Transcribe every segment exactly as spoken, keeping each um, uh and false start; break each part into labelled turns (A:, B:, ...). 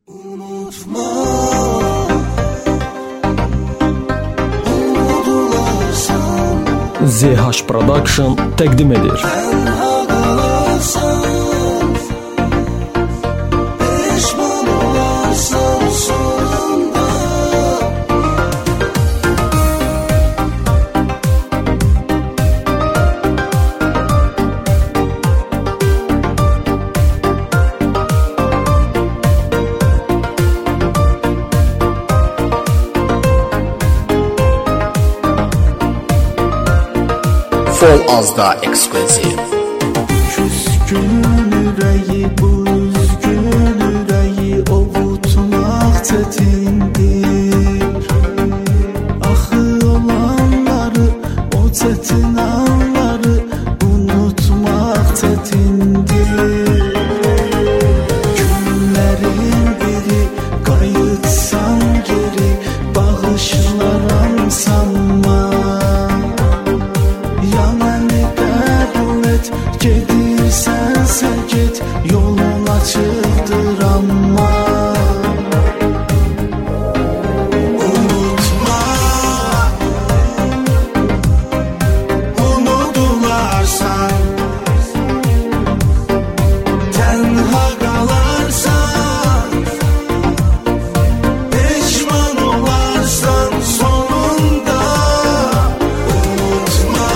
A: Unutma, Z H Production təqdim edir.
B: Fol Azda ekskluziv.
C: Küskün ürəyi, bu üzgün ürəyi ovutmaq çətindir. Axı olanları, o çətin anları unutmaq çətindir. Günlərin biri qayıtsam geri, bağışlaram sanma. Gedirsənsə get, yolun açıqdır amma. Unutma, unudularsan, tənha qalarsan, peşman olarsan sonunda. Unutma,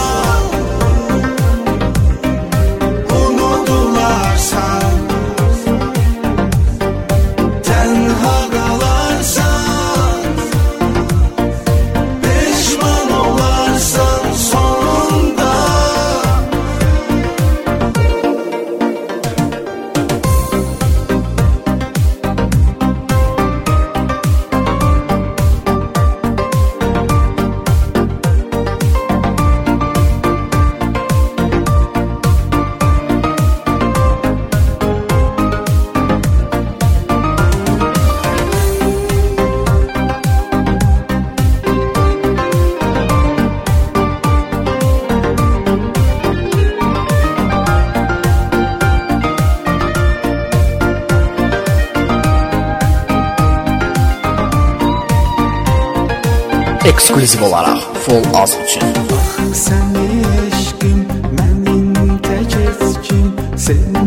B: Ekskluziv olaraq Fol Az üçün.
C: Bax sən eşqim, mənim tək eşqim, sən